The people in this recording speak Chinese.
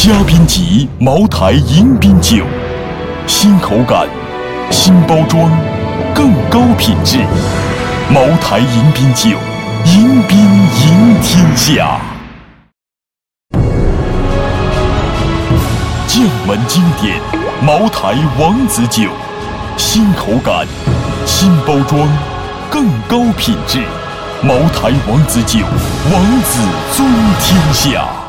嘉宾级茅台迎宾酒，新口感，新包装，更高品质。茅台迎宾酒，迎宾迎天下。将门经典，茅台王子酒，新口感，新包装，更高品质。茅台王子酒，王子尊天下。